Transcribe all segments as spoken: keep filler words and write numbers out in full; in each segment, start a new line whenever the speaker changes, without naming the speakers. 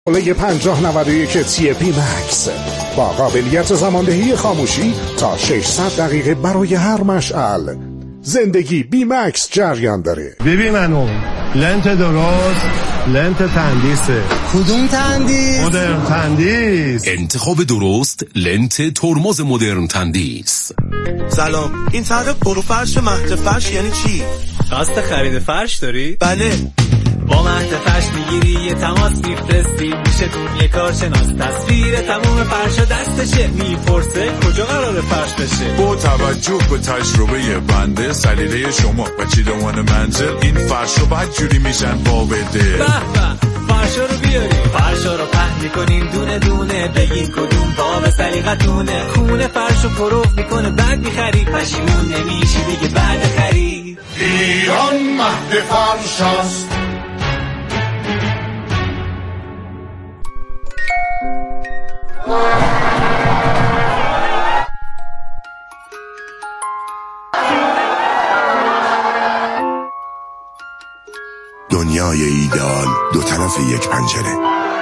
اوله پنجاه نود و یک تی پی مکس با قابلیت زماندهی خاموشی تا ششصد دقیقه برای هر مشعل. زندگی بی مکس جریان داره.
ببین منو لنت درست، لنت تندیسه.
کدوم تندیس؟
مدرن تندیس.
انتخاب درست لنت ترمز مدرن تندیس.
سلام، این طرح پروفرش مهد فرش یعنی چی؟
قصد خرید فرش داری؟
بله.
با مهد فرش میگیری یه تماس میفرستی، میشه تون یه کارشناس تصویر تموم فرشا دستشه، میپرسه کجا قراره فرش بشه.
با توجه به تجربه بنده سلیقه شما و چیدمان منزل این فرشا باید جوری میشن با بده.
به به فرشا رو بیاریم، فرشا رو پهن میکنیم دونه دونه، بگین کدوم باب سلیقتونه. خونه فرشو پروف میکنه بعد میخری، پشیمون نمیشی دیگه بعد خرید.
ایران مهد فرش است.
دنیای ایدئال دو طرف یک پنجره.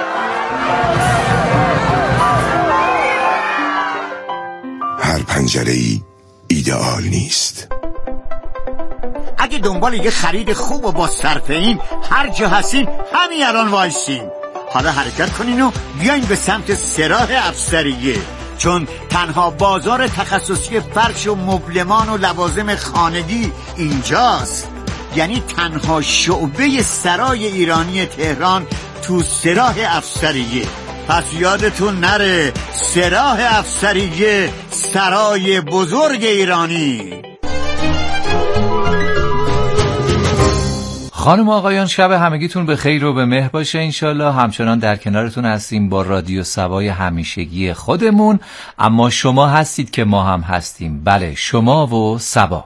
هر پنجره ای ایدئال نیست.
اگه دنبال یه خرید خوب و با صرفه این هر جا هستین همین الان وایسین. حالا حرکت کنین و بیاین به سمت سراح افسریه، چون تنها بازار تخصصی فرش و مبلمان و لوازم خانگی اینجاست. یعنی تنها شعبه سرای ایرانی تهران تو سراح افسریه. پس یادتون نره، سراح افسریه، سرای بزرگ ایرانی.
خانم و آقایان، شب همگیتون به خیر و به مهر باشه انشالله. همچنان در کنارتون هستیم با رادیو سبای همیشگی خودمون، اما شما هستید که ما هم هستیم. بله، شما و سبا.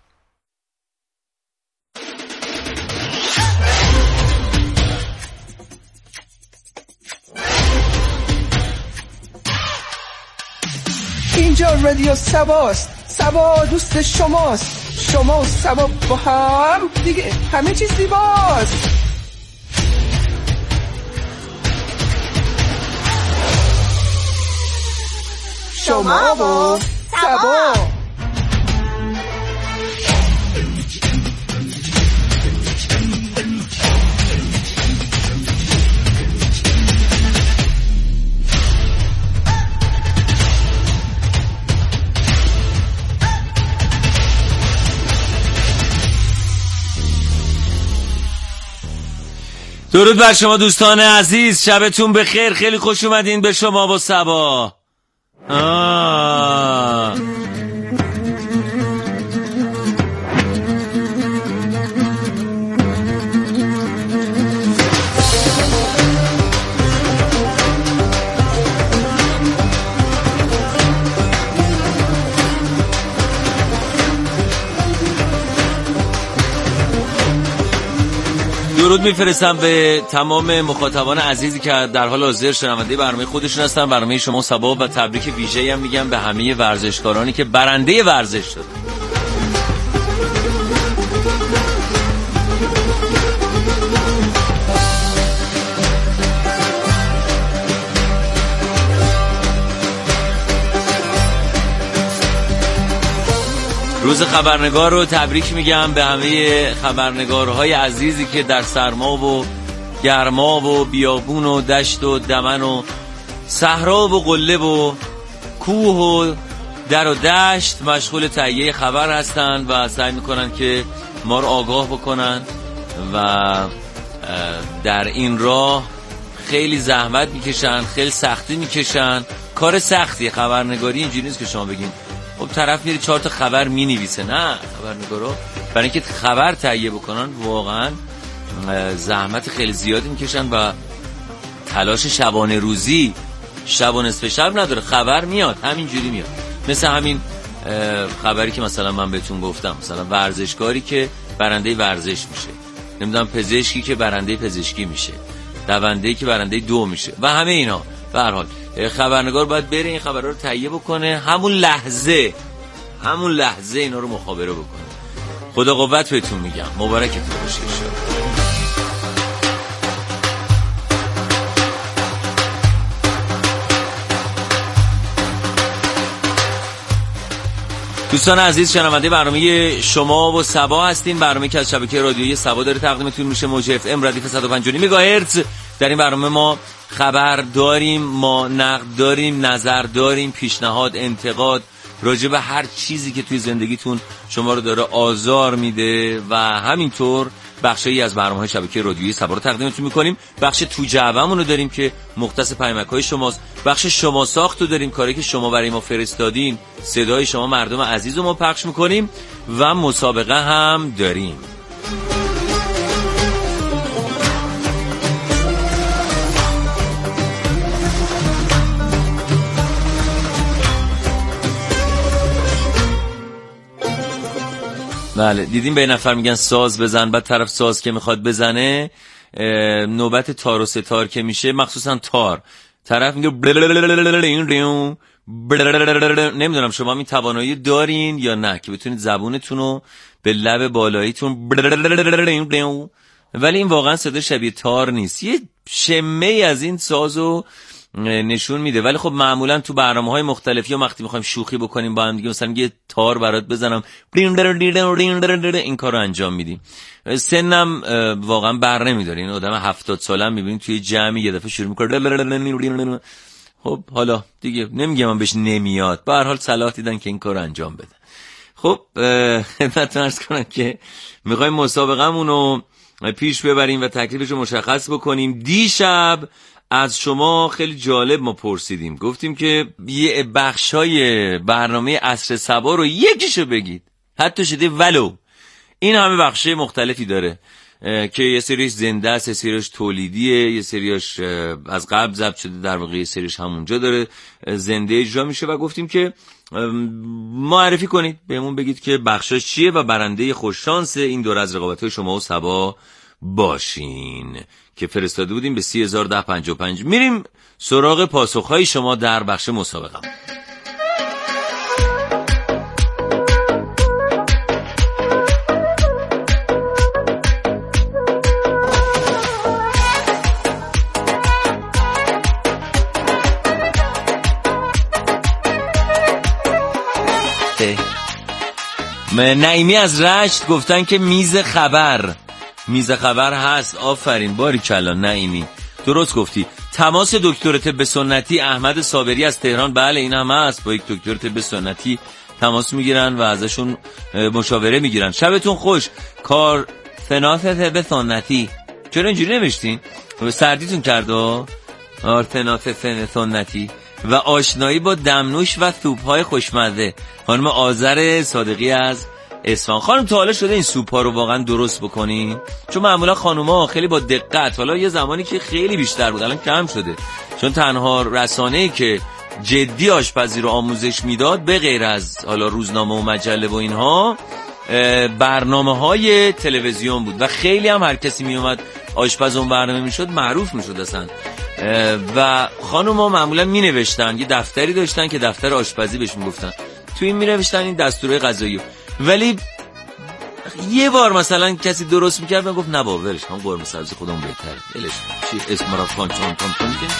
اینجا رادیو سباست. سبا دوست شماست. شما و سبا با هم دیگه همه چیز زیباست. شما و سبا.
درود بر شما دوستان عزیز، شبتون بخیر. خیلی خوش اومدین به شما با سبا. آه. درود میفرستم به تمام مخاطبان عزیزی که در حال حاضر شنونده برنامه خودشون هستن، برنامه شما سبا، و تبریک ویژه‌ای هم میگم به همه ورزشکارانی که برنده ورزش شدن. روز خبرنگار رو تبریک میگم به همه خبرنگارهای عزیزی که در سرما و گرما و بیابون و دشت و دمن و صحرا و قله و کوه و در و دشت مشغول تهیه خبر هستن و سعی میکنن که ما رو آگاه بکنن و در این راه خیلی زحمت میکشن، خیلی سختی میکشن. کار سختی خبرنگاری اینجوری نیست که شما بگین خب طرف میره چهار تا خبر مینویسه. نه، خبرنگارا برای اینکه خبر تهیه بکنن واقعا زحمت خیلی زیادی میکشن و تلاش شبانه روزی، شب و نصف شب نداره، خبر میاد همینجوری میاد. مثل همین خبری که مثلا من بهتون گفتم، مثلا ورزشکاری که برنده ورزش میشه، نمیدونم پزشکی که برنده پزشکی میشه، دونده‌ای که برنده دو میشه و همه اینا. به هر حال خبرنگار باید بره این خبرها رو تهیه بکنه، همون لحظه همون لحظه اینا رو مخابره بکنه. خدا قوت بهتون میگم، مبارکتون باشه. دوستان عزیز، شنونده برنامه شما و سبا هستین. برنامه که از شبکه رادیویی سبا داره تقدیمتون میشه، موج اف ام ردیف صد و پنج و نیم مگاهرتز. در این برنامه ما خبر داریم، ما نقد داریم، نظر داریم، پیشنهاد، انتقاد راجع به هر چیزی که توی زندگیتون شما رو داره آزار میده و همینطور بخشی از برنامه‌های شبکه رادیویی سبا رو تقدیمتون می‌کنیم. بخش تو جعبه‌مون رو داریم که مختص پیامک‌های شماست. بخش شما ساخت رو داریم، کاری که شما برای ما فرستادین، صدای شما مردم عزیز رو ما پخش می‌کنیم و مسابقه هم داریم. بله، دیدیم به نفر میگن ساز بزن، بعد طرف ساز که میخواد بزنه نوبت تار و ستار که میشه، مخصوصا تار، طرف میگه نمیدونم شما این توانایی دارین یا نه که بتونید زبونتون رو به لب بالاییتون، ولی این واقعا صدا شبیه تار نیست، یه شمه از این سازو نشون میده. ولی خب معمولا تو برنامه‌های مختلفی یا وقتی میخوایم شوخی بکنیم با هم دیگه، مثلا یه تار برات بزنم این کارو انجام میدیم. سنم واقعا بر نمیداره، این آدم هفتاد سالم میبینید توی جمعی یه دفعه شروع میکنه. خب حالا دیگه نمیگم من بهش نمیاد، به هر حال صلاح دیدن که این کارو انجام بده. خب خدمتتون عرض کنم که میخوایم مسابقه‌مون رو پیش ببریم و تکلیفش رو مشخص بکنیم. دیشب از شما خیلی جالب ما پرسیدیم، گفتیم که یه بخشای برنامه عصر صبا رو یکیشو بگید، حتی شده ولو این همه بخشای مختلفی داره که یه سریش زنده است، یه سریش تولیدیه، یه سریش از قبل ضبط شده، در واقع یه سریش همونجا داره زنده اجرا میشه و گفتیم که معرفی کنید، بهمون بگید که بخشاش چیه و برنده خوششانس این دور از رقابت‌های شما و صبا باشین که فرستاده بودیم به سی هزار و ده پنجاه و پنج. میریم سراغ پاسخهای شما در بخش مسابقه. نعیمی از رشت گفتن که میز خبر میز خبر هست. آفرین، باریکلا نعیمی، درست گفتی. تماس دکتر طب سنتی احمد صابری از تهران، بله این هم هست، با یک دکتر طب سنتی تماس میگیرن و ازشون مشاوره میگیرن. شبتون خوش. کار فناف طب سنتی، چرا اینجوری نوشتین؟ سردیتون کرده؟ آرتناف سنتی و آشنایی با دمنوش و سوپ‌های خوشمزه. خانم آذر صادقی از اصفهان. خانم تا حالا شده این سوپ ها رو واقعا درست بکنین؟ چون معمولا خانوما خیلی با دقت، حالا یه زمانی که خیلی بیشتر بود الان کم شده، چون تنها رسانه‌ای که جدی آشپزی رو آموزش میداد به غیر از حالا روزنامه و مجله و اینها، برنامه‌های تلویزیون بود و خیلی هم هر کسی می اومد آشپز اون برنامه میشد معروف میشد اصلا. و خانوما معمولا می نوشتن، یه دفتری داشتن که دفتر آشپزی بهش میگفتن، تو این می نوشتن این دستورهای غذایی. ولی یه بار مثلا کسی درست میکرد و گفت نه بابا ولش کن، قرمه سبزی خودمون بهتره، ولش کن، چی اسم را کن چون کن کن که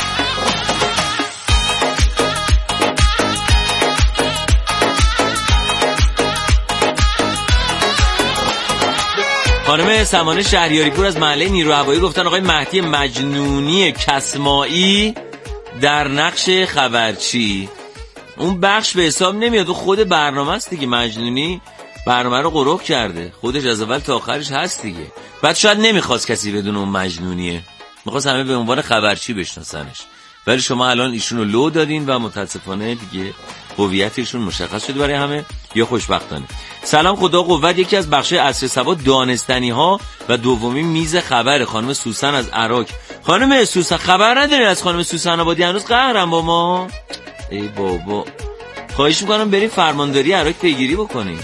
خانم سمانه شهریاری پور از محله نیرو هوایی گفتن آقای مهدی مجنونی کسمایی در نقش خبرچی. اون بخش به حساب نمیاد، خود برنامه است دیگه. مجنونی برنامه رو قرق کرده، خودش از اول تا آخرش هست دیگه. بعد شاید نمیخواست کسی بدون اون مجنونیه، میخواست همه به عنوان خبرچی بشناسنش، ولی شما الان ایشونو لو دادین و متاسفانه دیگه هویتشون مشخص شده برای همه، یا خوشبختانه. سلام، خدا قوت. یکی از بخش عصر صبا دانستنی ها و دومی میز خبر. خانم سوسن از عراق. خانم سوسن خبر نداری از خانم سوسن آبادی؟ هنوز قهرم با ما. ای بابا، خواهش میکنم بریم فرمانداری عراق پیگیری بکنیم.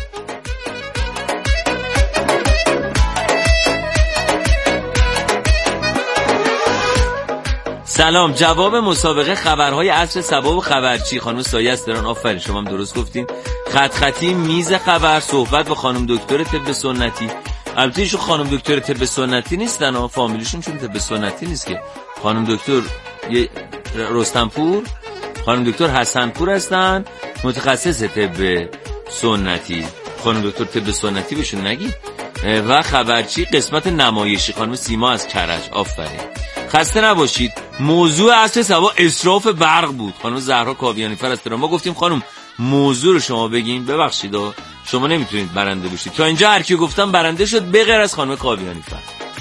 سلام، جواب مسابقه خبرهای عصر صبا و خبرچی. خانم سایه است دران. آفرین، شما هم درست گفتین. خط خطی میز خبر، صحبت با خانم دکتر طب سنتی. البته ایشون خانم دکتر طب سنتی نیستن ها، فامیلیشون چون طب سنتی نیست که. خانم دکتر یه رستمپور، خانم دکتر حسنپور هستن، متخصص طب سنتی، خانم دکتر طب سنتی بهشون نگی. و خبرچی قسمت نمایشی خانم سیما از کرج. آفرین. خسته نباشید. موضوع عصر صبا اسراف برق بود. خانم زهرا کاویانی فر از تهران. ما گفتیم خانم موضوع رو شما بگین. ببخشید شما نمیتونید برنده بشید. تا اینجا هر کی گفتم برنده شد به غیر از خانم کاویانی فر.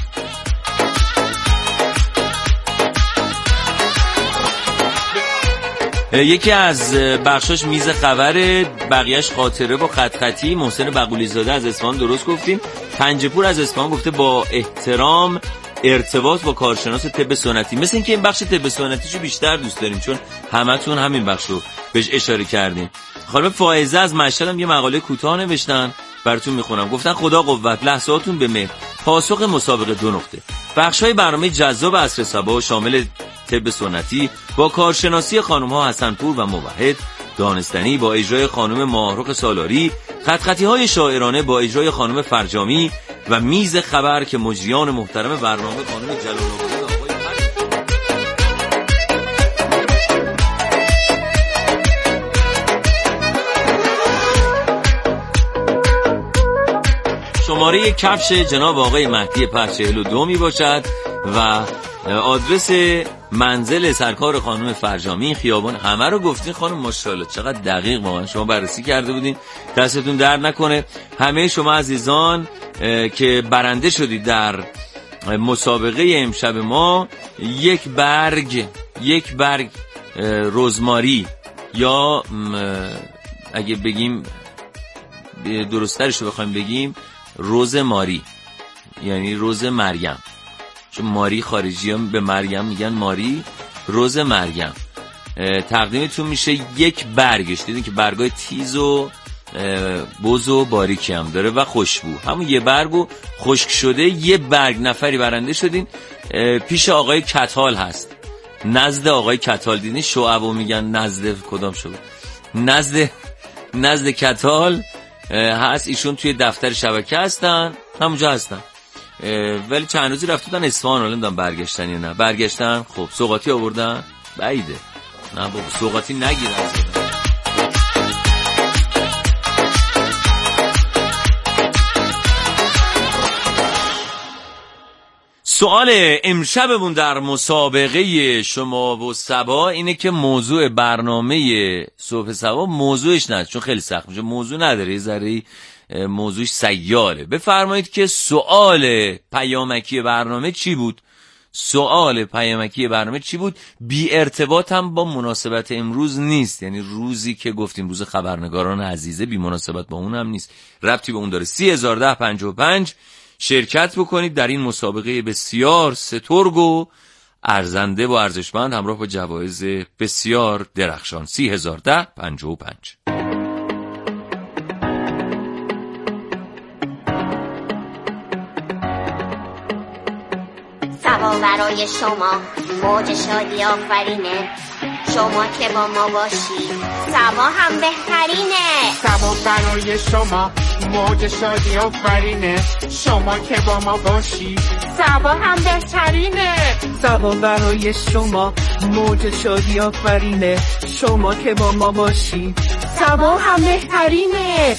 یکی از بخشاش میز خبره، بقیهش خاطره با خط خطی. محسن بقولی زاده از اصفهان درست گفتیم. پنجپور از اصفهان گفته با احترام ارتباط با کارشناس طب سنتی. مثل این که این بخش طب سنتیشو بیشتر دوست داریم چون همتون همین بخش رو بهش اشاره کردیم. خانم فائزه از مشهد هم یه مقاله کوتاه نوشتن براتون میخونم. گفتن خدا قوت، لحظاتون به مهر. پاسخ مسابقه دو نقطه. بخش‌های برنامه جذاب عصر صبا شامل طب سنتی با کارشناسی خانم‌ها حسنپور و موحد، دانستنی با اجرای خانم ماهرخ سالاری، خط خطی‌های شاعرانه با اجرای خانم فرجامی و میز خبر که مجریان محترم برنامه خانم جلال‌آبادی و آقای شماره کفش جناب آقای مهدی پرچهل و دو می باشد و آدرس منزل سرکار خانم فرجامی خیابان. همه رو گفتین خانم، ماشاءالله چقدر دقیق واقعا شما بررسی کرده بودین. دستتون درد نکنه. همه شما عزیزان که برنده شدید در مسابقه امشب ما یک برگ یک برگ رزماری یا اگه بگیم درست‌ترش رو بخوایم بگیم روز ماری، یعنی روز مریم، چون ماری خارجی هم به مریم میگن ماری، روز مریم تقدیمتون میشه. یک برگش دیدین که برگای تیز و بز و باریکی هم داره و خوشبو، همون یه برگو خشک شده. یه برگ نفری برنده شدین. پیش آقای کتال هست، نزد آقای کتال. دیدین شعبو میگن نزد کدام شعب؟ نزد نزد کتال هست. ایشون توی دفتر شبکه هستن، همونجا هستن. ولی چند روزی رفته بودن اصفهان، حالا نمیدونم برگشتن یا نه. برگشتن. خب سوغاتی آوردن؟ بعیده. نه بابا سوغاتی نگیرن. سوال امشبمون در مسابقه شما و صبا اینه که موضوع برنامه صبح صبا موضوعش نه، چون خیلی سخت میشه، موضوع نداره، یه ذره موضوعش سیاله. بفرمایید که سوال پیامکی برنامه چی بود؟ سوال پیامکی برنامه چی بود؟ بی ارتباط هم با مناسبت امروز نیست، یعنی روزی که گفتیم روز خبرنگاران عزیزه بی مناسبت با اون هم نیست، ربطی به اون داره. سی هزار ده پنجاه و پنج شرکت بکنید در این مسابقه بسیار سترگ و ارزنده و ارزشمند همراه با جوایز بسیار درخشان. سی هزار ده پنجاه و پنج.
سبا برای شما موج شادی آفرینه، شما که با ما باشی سبا هم بهترینه.
سبا برای شما موج شادی آفرینه، شما که با ما باشی سبا هم بهترینه.
سبا برای شما موج شادی آفرینه، شما که با ما باشی سبا هم بهترینه.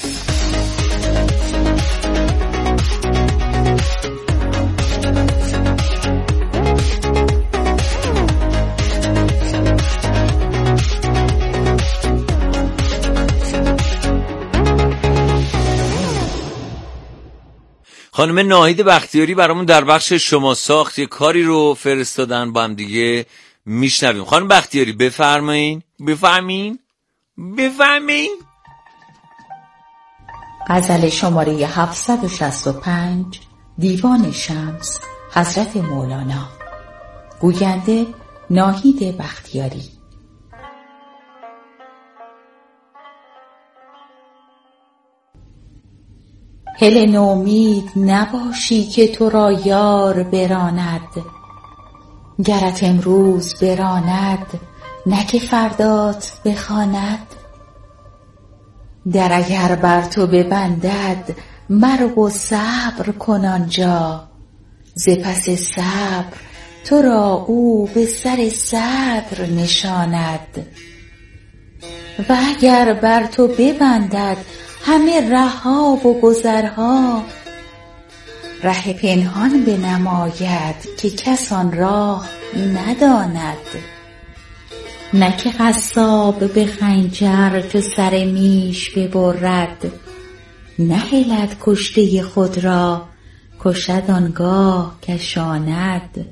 خانم ناهید بختیاری برامون در بخش شما ساخت یه کاری رو فرستادن، با هم دیگه میشنویم. خانم بختیاری بفرمایین. بفرمایین بفرمایین.
غزل شماره هفتصد و شصت و پنج، دیوان شمس، حضرت مولانا. گوینده ناهید بختیاری. هل نومید نباشی که تو را یار براند، گرت امروز براند نه که فردات بخواند. در اگر بر تو ببندد مرو و صبر کن آنجا، ز پس صبر تو را او به سر صدر نشاند. و اگر بر تو ببندد همه رهها و گذرها. ره پنهان بنماید که کس آن راه نداند. نه که قصاب به خنجر تو سر میش ببرد، نهلد کشته خود را کشد آنگاه کشاند.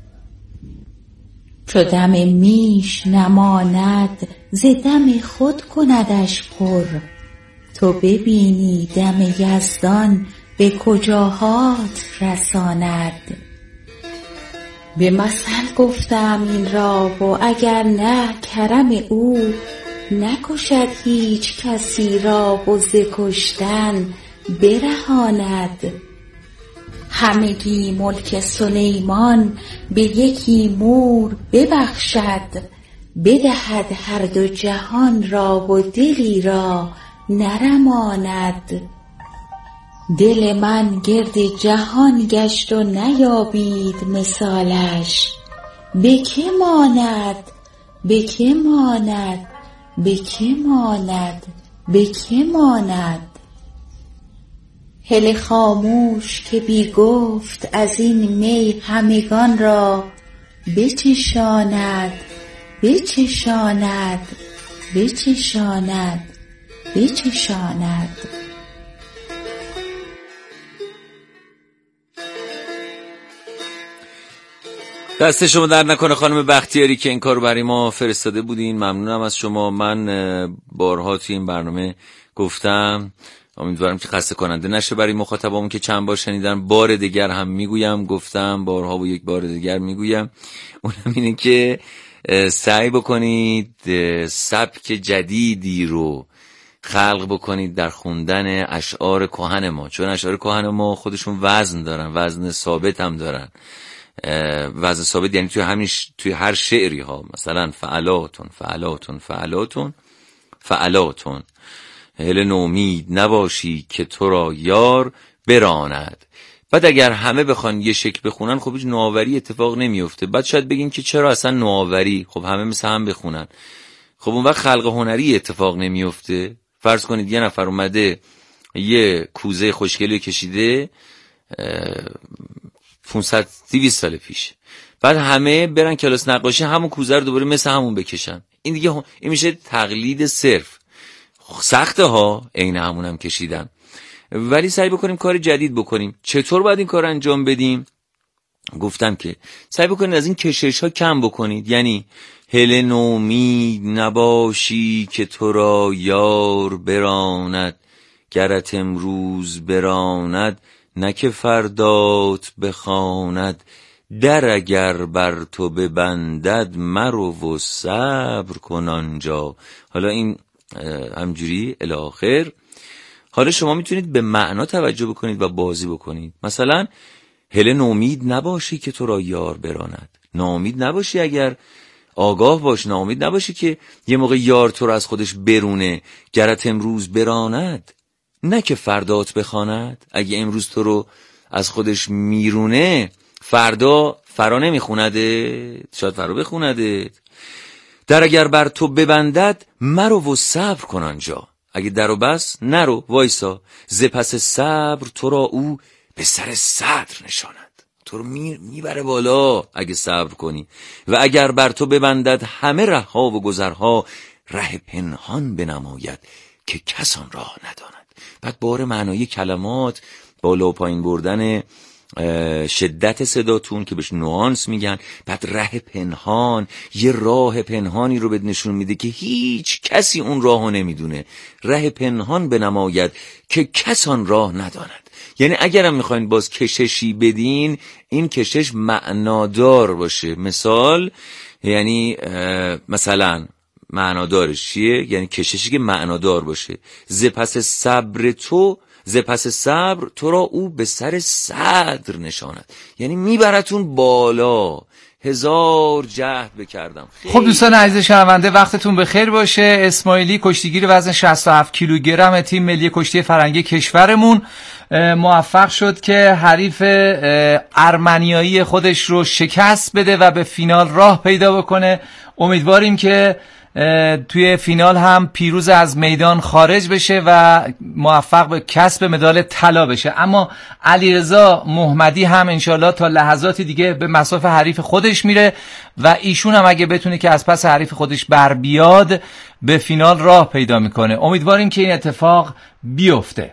چو دم میش نماند ز دم خود کندش پر، تو ببینی دم یزدان به کجاهات رساند. به مثل گفتم این را و اگر نه کرم او، نکشد هیچ کسی را و ز کشتن برهاند. همگی ملک سلیمان به یکی مور ببخشد، بدهد هر دو جهان را و دلی را نرماند. دل من گرد جهان گشت و نیابید مثالش، به که ماند به که ماند به که ماند به که ماند. هله خاموش که بی گفت از این می همگان را بچشاند بچشاند بچشاند بچشاند.
دست شما در نکنه خانم بختیاری که این کار برای ما فرستاده بودین. ممنونم از شما. من بارها توی این برنامه گفتم، امیدوارم که خسته کننده نشه برای مخاطبامون که چند بار شنیدن. بار دیگر هم میگویم، گفتم بارها و یک بار دیگر میگویم، اونم اینه که سعی بکنید سبک جدیدی رو خلق بکنید در خوندن اشعار کهن ما، چون اشعار کهن ما خودشون وزن دارن، وزن ثابت هم دارن. وزن ثابت یعنی توی همینش توی هر شعری ها، مثلا فعلاتون فعلاتون فعلاتون فعلاتون هله نومید نباشی که تو را یار براند. بعد اگر همه بخوان یه شکل بخونن خب هیچ نوآوری اتفاق نمیفته. بعد شاید بگین که چرا اصلا نوآوری، خب همه مثل هم بخونن، خب اون وقت خلق هنری اتفاق نمیفته. فرض کنید یه نفر اومده یه کوزه خوشگلی کشیده پانصد دویست سال پیش، بعد همه برن کلاس نقاشی همون کوزه رو دوباره مثل همون بکشن. این دیگه هم... این میشه تقلید صرف. سخته ها، عین همون هم کشیدن، ولی سعی بکنیم کار جدید بکنیم. چطور باید این کار انجام بدیم؟ گفتم که سعی بکنید از این کشش ها کم بکنید. یعنی هله نومید نباشی که تو را یار براند، گرت امروز براند نه که فردات بخواند. در اگر بر تو ببندد مرو و صبر کن آنجا. حالا این همجوری الی آخر. حالا شما میتونید به معنا توجه بکنید و بازی بکنید. مثلا هله نومید نباشی که تو را یار براند. ناامید نباشی، اگر آگاه باش، ناامید نباشی که یه موقع یار تو را از خودش برونه. گرت امروز براند نه که فردات بخواند. اگه امروز تو رو از خودش میرونه فردا فرا نمیخونده، شاید فرا بخونده. در اگر بر تو ببندد مرو و صبر کن آنجا. اگه درو بس نرو، وایسا. ز پس صبر تو را او به سر صدر نشاند. تو رو میبره بالا اگه صبر کنی. و اگر بر تو ببندد همه رهها و گذرها، ره پنهان بنماید که کس آن راه نداند. بعد بار معنای کلمات، بالا و پایین بردن شدت صداتون که بهش نوانس میگن. بعد ره پنهان، یه راه پنهانی رو بهت نشون میده که هیچ کسی اون راهو نمیدونه. ره پنهان بنماید که کس آن راه نداند. یعنی اگرم میخواین باز کششی بدین، این کشش معنادار باشه. مثال یعنی مثلا معنادارش چیه؟ یعنی کششی که معنادار باشه. ز پس صبر تو ز پس صبر تو را او به سر صدر نشاند. یعنی میبرتون بالا. هزار جهد بکردم.
خب دوستان عزیز شنونده، وقتتون بخیر باشه. اسماعیلی کشتیگیر وزن شصت و هفت کیلوگرم تیم ملی کشتی فرنگی کشورمون موفق شد که حریف ارمنیایی خودش رو شکست بده و به فینال راه پیدا بکنه. امیدواریم که توی فینال هم پیروز از میدان خارج بشه و موفق به کسب مدال طلا بشه. اما علیرضا محمدی هم انشالله تا لحظاتی دیگه به مصاف حریف خودش میره و ایشون هم اگه بتونه که از پس حریف خودش بر بیاد به فینال راه پیدا میکنه. امیدواریم که این اتفاق بیفته.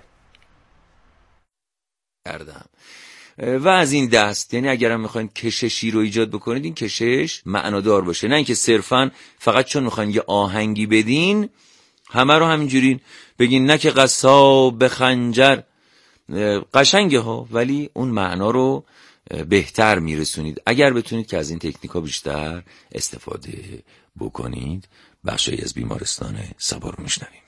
کردم و از این دست، یعنی اگرم میخواین کششی رو ایجاد بکنید این کشش معنادار باشه، نه اینکه صرفا فقط چون میخواین یه آهنگی بدین همه رو همینجوری بگین نه که قصاب به خنجر. قشنگه ها، ولی اون معنا رو بهتر میرسونید اگر بتونید که از این تکنیک ها بیشتر استفاده بکنید. بخشی از بیمارستان سبا رو میشنویم.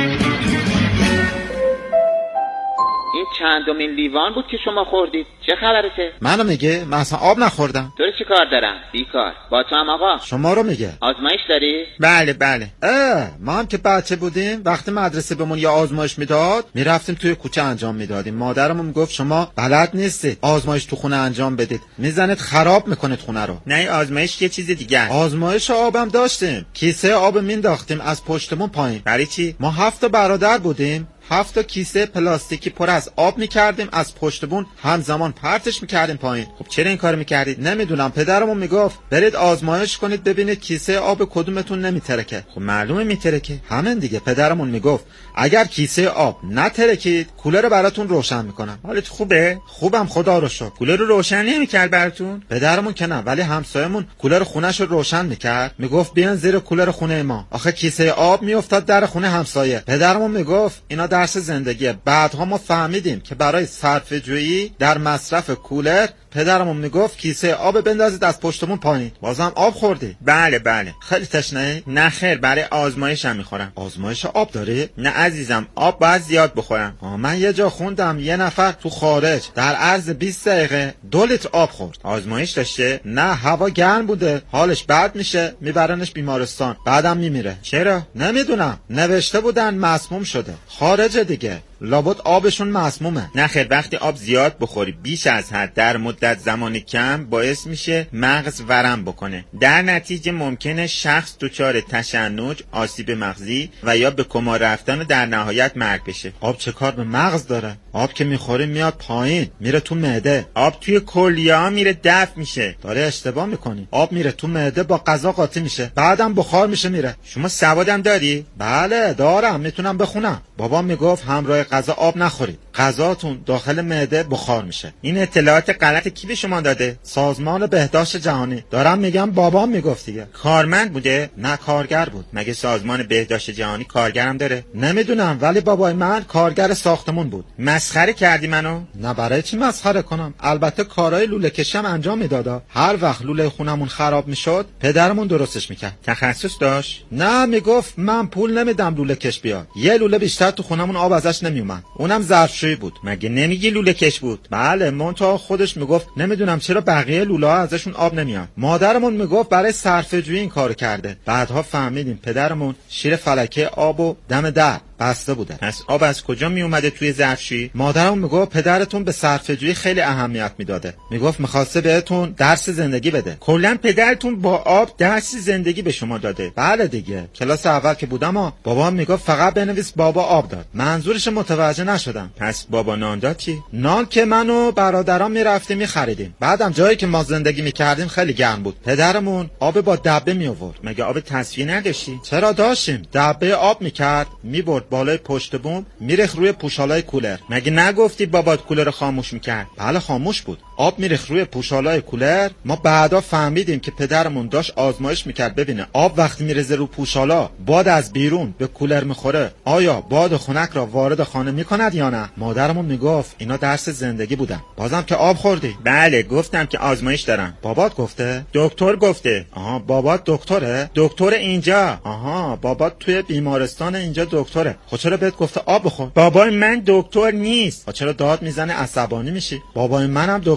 این چندمین لیوان بود که شما خوردید؟ چه خبرته؟
منو میگه؟ من اصلا آب نخوردم.
تو رو چی کار دارم؟ بیکار. با تو هم آقا.
شما رو میگه.
آزمایش داری؟
بله بله. اه ما هم که بچه بودیم وقتی مدرسه بهمون یه آزمایش میداد میرفتیم توی کوچه انجام میدادیم. مادرمون میگفت شما بلد نیستید آزمایش تو خونه انجام بدید، میزنید خراب میکنید خونه رو.
نه آزمایش یه چیز دیگه.
آزمایش آبم داشتیم. کیسه آب مینداختیم از پشتمون پایین.
برای چی؟
ما هفت برادر بودیم. هفت تا کیسه پلاستیکی پر از آب میکردیم از پشتبون همزمان پرتش میکردیم پایین.
خب چرا این کارو میکردید؟
نمیدونم، پدرمون میگفت برید آزمایش کنید ببینید کیسه آب کدومتون نمیترکه.
خب معلومه میترکه.
همین دیگه. پدرمون میگفت اگر کیسه آب نترکید کولر رو براتون روشن میکنم.
حالت خوبه؟
خوبم خدا رو شکر.
کولر رو روشن نمیکرد براتون؟
پدرمون که نه، ولی همسایه‌مون کولر خونه‌شو روشن میکرد. میگفت بیان زیر کولر خونه ما. آخه کیسه آب میافتاد در خونه همسایه. پدرمون میگفت اینا درس زندگیه. بعدها ما فهمیدیم که برای صرفه‌جویی در مصرف کولر پدرمون میگفت کیسه آب بندازید از پشتمون پایین. بازم آب خوردی؟
بله بله.
خیلی تشنه؟
نه خیر، برای آزمایشم میخورم.
آزمایش آب داری؟
نه عزیزم، آب باید زیاد بخورم.
آه من یه جا خوندم یه نفر تو خارج در عرض بیست دقیقه دو لیتر آب خورد.
آزمایش داشته؟
نه هوا گرم بوده، حالش بد میشه میبرنش بیمارستان، بعدم میمیره.
چرا؟
نمیدونم، نوشته بودن مسموم شده. خارج دیگه، لابد آبشون مسمومه.
نه خیر، وقتی آب زیاد بخوری بیش از حد در مدت زمان کم باعث میشه مغز ورم بکنه. در نتیجه ممکنه شخص دچار تشنج، آسیب مغزی و یا به کما رفتن و در نهایت مرگ بشه.
آب چه کار به مغز داره؟ آب که میخوری میاد پایین میره تو معده.
آب توی کلیه‌ها میره دفع میشه.
داره اشتباه میکنی. آب میره تو معده با غذا قاطی میشه، بعدم بخار میشه میره.
شما سوادم داری؟
بله دارم، میتونم بخونم. بابا میگفت همراه غذا آب نخورید، غذاتون داخل معده بخار میشه.
این اطلاعات غلط کی به شما داده؟
سازمان بهداشت جهانی. دارم میگم بابام میگفت دیگه.
کارمند بوده؟
نه کارگر بود.
مگه سازمان بهداشت جهانی کارگرم داره؟
نمیدونم، ولی بابای من کارگر ساختمون بود.
مسخره کردی منو؟
نه برای چی مسخره کنم؟ البته کارهای لوله کشم انجام میدادا. هر وقت لوله خونمون خراب میشد پدرمون درستش میکرد.
تخصص داشت؟
نه میگفت من پول نمیدم لوله کش بیاد. یه لوله بیشتر تو خونمون آب ازش نمیومد. اونم ظرفشویی بود.
مگه نمیگی لوله کش بود؟
بله، منتها خودش میگفت نمیدونم چرا بقیه لوله ها ازشون آب نمیاد. مادرمون میگفت برای صرفه‌جویی این کارو کرده. بعدها فهمیدیم پدرمون شیر فلکه آبو دم در بسته بوده.
پس آب از کجا می اومده توی ظرفشویی؟
مادرم میگفت پدرتون به صرفه‌جویی خیلی اهمیت میداده. میگفت میخواسته بهتون درس زندگی بده.
کلا پدرتون با آب درس زندگی به شما داده؟
بله دیگه. کلاس اول که بودم ها بابام میگفت فقط بنویس بابا آب داد. منظورش متوجه نشدم.
پس بابا نان داد چی؟
نان که من و برادرام میرفتیم میخریدیم. بعدم جایی که ما زندگی میکردیم خیلی گرم بود. پدرمون آب با دبه می آورد.
مگه آب تصفیه نداشتی؟
چرا داشتیم. دبه آب میکرد میبرد بالای پشت بوم میرخ روی پوشالای کولر.
مگه نگفتی بابات کولر خاموش میکرد؟
بله خاموش بود. آب میرخ روی پوشالای کولر. ما بعدا فهمیدیم که پدرمون داشت آزمایش میکرد ببینه آب وقتی میرزه رو پوشالا باد از بیرون به کولر میخوره آیا باد خنک را وارد خانه میکند یا نه. مادرمون میگفت اینا درس زندگی بودن. بازم که آب خوردی؟
بله گفتم که آزمایش دارم.
بابات گفته؟
دکتر گفته.
آها بابات دکتره؟
دکتر اینجا.
آها بابات توی بیمارستان اینجا دکتره. خب چرا بهت گفته آب بخور؟
بابای من دکتر نیست.
خب چرا داد میزنه عصبانی میشی؟ بابای منم دکتر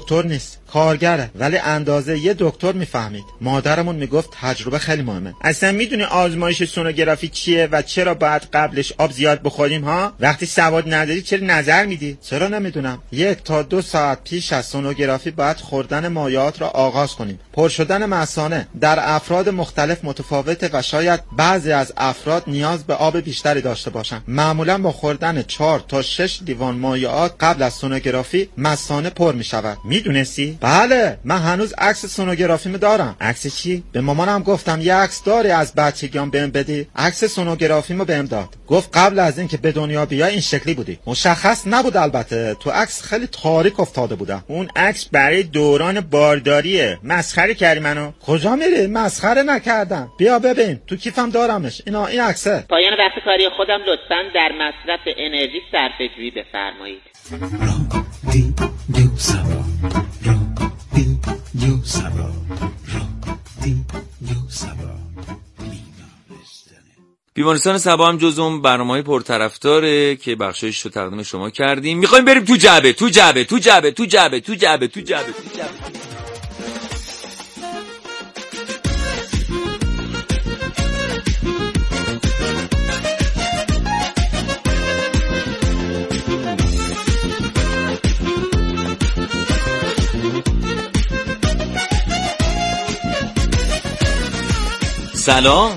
دکتر نیست، کارگره، ولی اندازه یه دکتر میفهمید. مادرمون میگفت تجربه خیلی مهمه.
اصلا میدونی آزمایش سونوگرافی چیه و چرا باید قبلش آب زیاد بخوریم ها؟ وقتی سواد نداری چرا نظر میدی؟
چرا نمیدونم. یک تا دو ساعت پیش از سونوگرافی باید خوردن مایعات را آغاز کنیم. پر شدن مثانه در افراد مختلف متفاوته و شاید بعضی از افراد نیاز به آب بیشتری داشته باشن. معمولا با خوردن چهار تا شش لیوان مایعات قبل از سونوگرافی مثانه پر میشود.
میدونستی؟
بله، من هنوز عکس سونوگرافیمو دارم.
عکس چی؟
به مامانم گفتم یه عکس داری از بچگیام بهم بدی. عکس سونوگرافیمو بهم داد. گفت قبل از اینکه به دنیا بیای این شکلی بودی. مشخص نبود البته، تو عکس خیلی تاریک افتاده بودم.
اون عکس برای دوران بارداریه. مسخره کردی منو.
کجا میری؟ مسخره نکردم. بیا ببین، تو کیفم دارمش. اینا این عکسه.
پایان بحث کاری خودم لطفاً در مصرف انرژی صرفه‌جویی بفرمایید.
رادیو سبا رادیو سبا رادیو سبا.
بیمارستان سبا هم جز اون برنامه‌های پرطرفداره که بخشایش رو تقدیم شما کردیم. میخوایم بریم تو جعبه تو جعبه تو جعبه تو جعبه تو جعبه تو جعبه تو جعبه. سلام،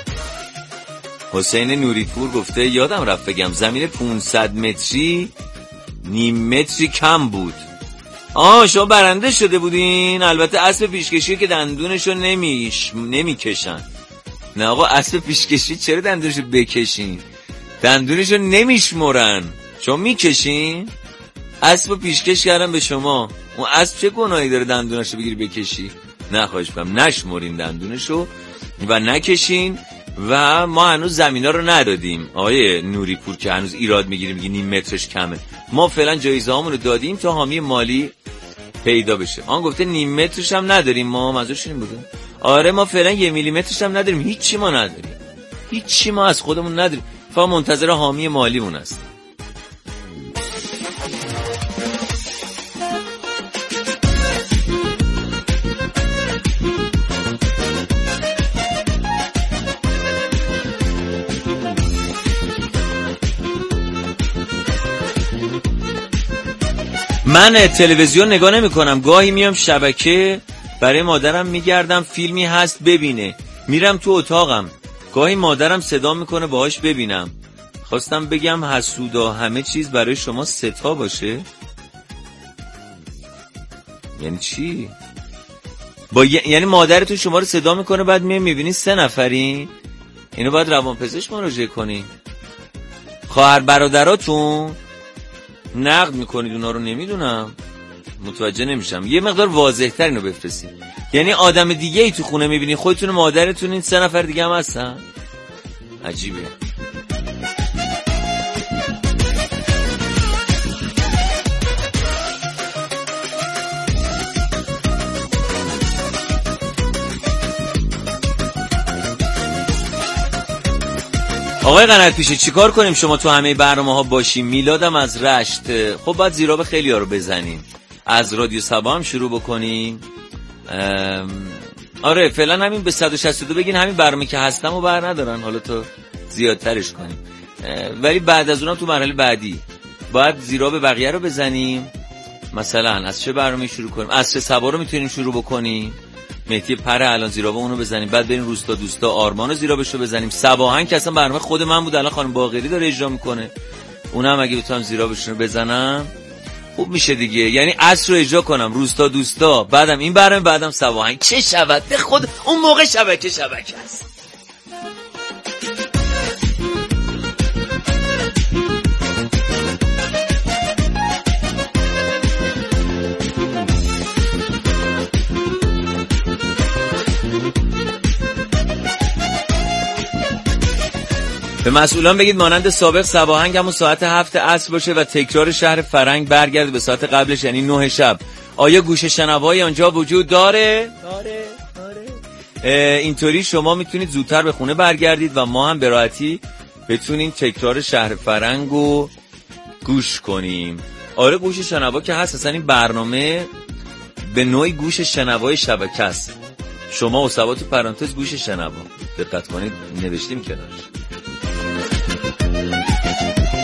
حسین نوریپور گفته یادم رفت بگم زمین پانصد متری نیم متری کم بود. آه شما برنده شده بودین. البته اسب پیشکشی که دندونشو نمیش نمیکشن. نه آقا، اسب پیشکشی چرا دندونشو بکشین؟ دندونشو نمیشمرن، شما میکشین. اسب پیشکش کردن به شما. اون اسب چه گناهی داره دندونشو بگیری بکشی؟ نه خواهش می‌کنم نشمرین دندونشو و نکشین. و ما هنوز زمینا رو ندادیم آقای نوریپور که هنوز ایراد میگیریم میگی نیم مترش کمه. ما فعلا جایزه هامون رو دادیم تا حامی مالی پیدا بشه. آن گفته نیم مترش هم نداریم ما، منظورش این بوده. آره ما فعلا یه میلی مترش هم نداریم، هیچی ما نداریم، هیچی ما از خودمون نداریم، فقط منتظر حامی مالیمون هستیم. من تلویزیون نگاه نمی کنم، گاهی میام شبکه برای مادرم میگردم فیلمی هست ببینه، میرم تو اتاقم، گاهی مادرم صدا میکنه باهاش ببینم. خواستم بگم حسودا همه چیز برای شما ستا باشه. یعنی چی؟ با ی... یعنی مادرتون شما رو صدا میکنه بعد میای میبینی سه نفری؟ اینو باید روانپزشک مراجعه کنی. خواهر برادراتون نقد میکنید اونا رو، نمیدونم، متوجه نمیشم. یه مقدار واضح تر اینو بفرستید. یعنی آدم دیگه ای تو خونه میبینی، خودتون مادرتون این سه نفر دیگه هم هستن؟ عجیبه. آقای قنات پیشه چیکار کنیم شما تو همه برنامه ها باشیم؟ میلادم از رشت. خب باید زیراب خیلی ها رو بزنیم. از رادیو سبا هم شروع بکنیم. آره فعلا همین به صد و شصت و دو بگین، همین برنامه که هستم و بر ندارن، حالا تو زیادترش کنیم. ولی بعد از اونم تو مرحله بعدی باید زیراب بقیه رو بزنیم. مثلا از چه برنامه شروع کنیم؟ از چه سبا رو میتونیم شروع بکنیم؟ مهدی پر الان زیراب اونو بزنیم، بعد بریم روستا دوستا آرمانو زیرابشو بزنیم. سباهنگ که اصلا برنامه خود من بود، الان خانم باقری داره اجرا میکنه. اونم اگه بتونم زیرابشون رو بزنم خوب میشه دیگه. یعنی عصر رو اجرا کنم، روستا دوستا، بعدم این برنامه، بعدم سباهنگ. چه شود به خود اون موقع شبکه شبکه است. به مسئولان بگید مانند سابق سباهنگ همون ساعت هفت عصر باشه و تکرار شهر فرنگ برگرده به ساعت قبلش، یعنی نه شب. آیا گوش شنوایی آنجا وجود داره؟ داره داره. اینطوری شما میتونید زودتر به خونه برگردید و ما هم به راحتی بتونیم تکرار شهر فرنگو گوش کنیم. آره گوش شنوا که هست. اصلا این برنامه به نوعی گوش شنوای شبکه است. شما و سبا تو پرانتز گوش شنوا. دقت کنید نوشتیم کنارش.